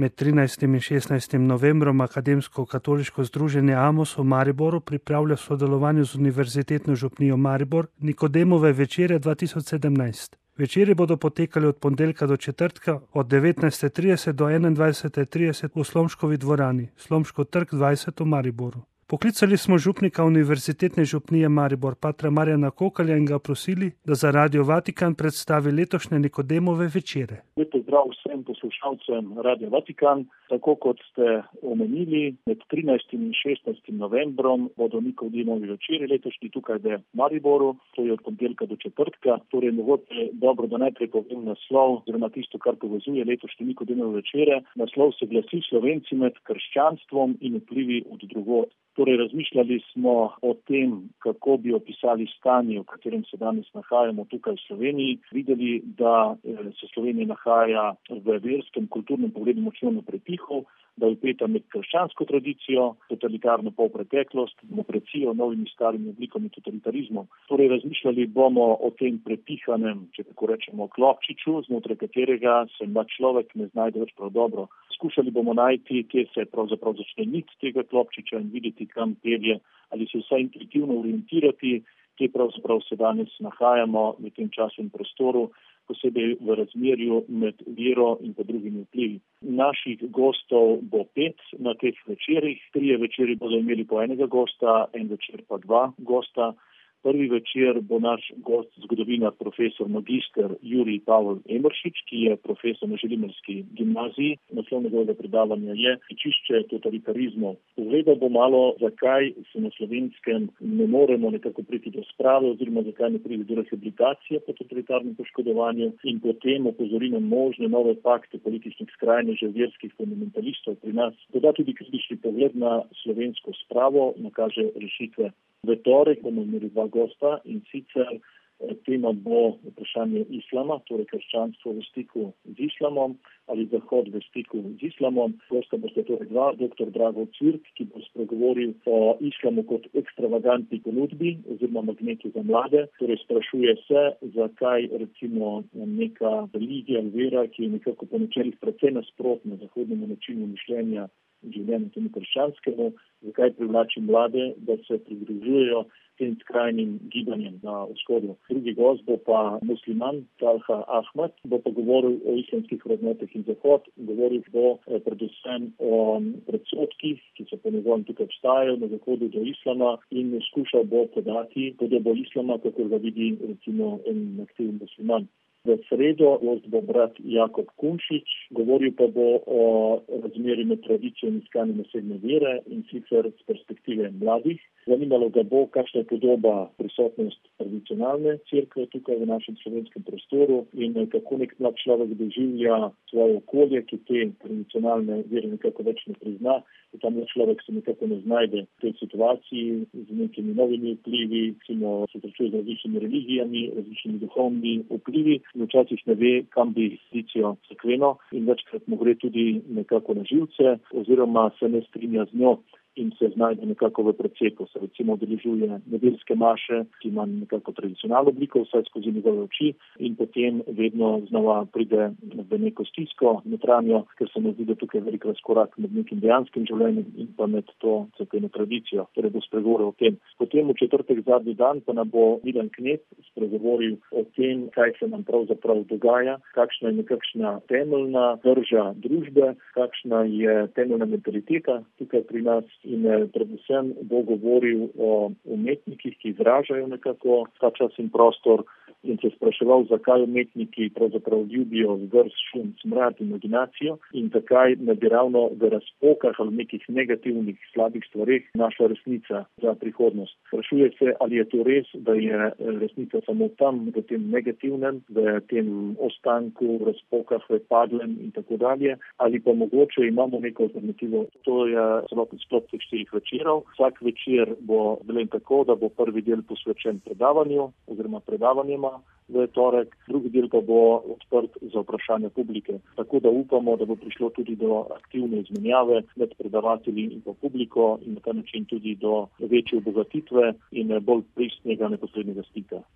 Med 13. in 16. novembrom Akademsko-katoliško združenje Amos v Mariboru pripravlja v sodelovanju z Univerzitetno župnijo Maribor Nikodemove večere 2017. Večeri bodo potekali od ponedeljka do četrtka od 19.30 do 21.30 v Slomškovi dvorani, Slomško trg 20 v Mariboru. Poklicali smo župnika Univerzitetne župnije Maribor, patra Marjana Kokalja, in ga prosili, da za Radio Vatikan predstavi letošnje Nikodemove večere. Lep pozdrav vsem poslušalcem Radio Vatikan. Tako kot ste omenili, med 13. in 16. novembrom bodo Nikodemovi večeri letošnji tukaj v Mariboru, to je od ponedeljka do četrtka. Torej, mogoče dobro, da najprej povem naslov, oziroma tisto, kar povezuje letošnje Nikodemove večere. Naslov se glasi Slovenci med krščanstvom in vplivi od drugod. Torej, razmišljali smo o tem, kako bi opisali stanje, v katerem se danes nahajamo tukaj v Sloveniji. Videli, da se Slovenija nahaja v verskem, kulturnem pogledu močno na prepihu, da je vpeta med krščansko tradicijo, totalitarno polpreteklost, demokracijo, novimi starimi oblikami totalitarizmov. Torej, razmišljali bomo o tem prepihanem, če tako rečemo, klopčiču, znotraj katerega se mlad človek ne znajde več prav dobro. Skušali bomo najti, kje se pravzaprav začne nit tega klopčiča in videti, kam pelje, ali se vsaj intuitivno orientirati, kje pravzaprav se danes nahajamo v tem času in prostoru, posebej v razmerju med vero in pa drugimi vplivi. Naših gostov bo 5 na teh večerih. 3 večeri bodo imeli po enega gosta, en večer pa 2 gosta. Prvi večer bo naš gost, zgodovinar, profesor magister Jurij Pavel Emeršič, ki je profesor na Želimerski gimnaziji. Naslov njegovega predavanja je Čišče totalitarizmov. Pogledal bo malo, zakaj se na Slovenskem ne moremo nekako priti do sprave, oziroma zakaj ne pride do rehabilitacije po totalitarnem poškodovanju, in potem opozori na možne nove pakte političnih skrajnežev, verskih fundamentalistov pri nas. Doda tudi kritični pogled na slovensko spravo, nakaže rešitve. V torek bomo imeli 2 gosta, in sicer tema bo vprašanje islama, torej krščanstvo v stiku z islamom ali zahod v stiku z islamom. Gosta boste torej 2, dr. Drago Cvirk, ki bo spregovoril o islamu kot ekstravagantni ponudbi oziroma magnetu za mlade. Torej, sprašuje se, zakaj recimo neka religija, vera, ki je nekako po načelih precej nasprotna zahodnemu načinu mišljenja življenju temu krščanskemu, zakaj privlači mlade, da se pridružujejo tem skrajnim gibanjem na vzhodu. Drugi gost bo pa musliman Talha Ahmad, bo pa govoril o islamskih vrednotah in zahod. Govoril bo predvsem o predsodkih, ki so po njegovem tukaj obstajajo na zahodu do islama, in skušal bo podati podobo islama, kako ga vidi recimo en aktivni musliman. V sredo gost bo brat Jakob Kunšič, govoril pa bo o razmerju med tradicijo in iskanjem osebne vere, in sicer z perspektive mladih. Zanimalo ga bo, kakšna je podoba prisotnost tradicionalne cerkve tukaj v našem slovenskem prostoru in kako nek mlad človek doživlja svoje okolje, ki te tradicionalne vere nekako več ne prizna. Tam človek se nekako ne znajde v tej situaciji z nekimi novimi vplivi, recimo se srečuje z različnimi religijami, različnimi duhovnimi vplivi, in včasih ne ve, kam bi tradicijo cerkveno, in večkrat mu gre tudi nekako na živce oziroma se ne strinja z njo in se znajde nekako v precepu. Se recimo udeležuje nedeljske maše, ki ima nekako tradicionalno obliko, vsaj skozi njegove oči, in potem vedno znova pride v neko stisko notranjo, ker se mi zdi, da tukaj je velik razkorak med nekim dejanskim življenjem in pa med to cerkveno tradicijo. Torej bo spregovoril o tem. Potem v četrtek zadnji dan pa nam bo Milan Knep spregovoril o tem, kaj se nam pravzaprav dogaja, kakšna je nekakšna temeljna drža družbe, kakšna je temeljna mentaliteta tukaj pri nas, in predvsem bo govoril o umetnikih, ki izražajo nekako ta čas in prostor, in se spraševal, zakaj umetniki pravzaprav ljubijo zdrs, šum, smrad, imaginacijo, in zakaj ne bi ravno v razpokah ali nekih negativnih, slabih stvareh našla resnica za prihodnost. Sprašuje se, ali je to res, da je resnica samo tam, v tem negativnem, v tem ostanku, v razpokah, v padlem in tako dalje, ali pa mogoče imamo neko alternativo. To je celoten sklop teh 4 večerov. Vsak večer bo delen tako, da bo prvi del posvečen predavanju oziroma predavanjima v torek, drugi del pa bo odprt za vprašanja publike. Tako da upamo, da bo prišlo tudi do aktivne izmenjave med predavatelji in pa publiko in na ta način tudi do večje obogatitve in bolj pristnega neposrednega stika.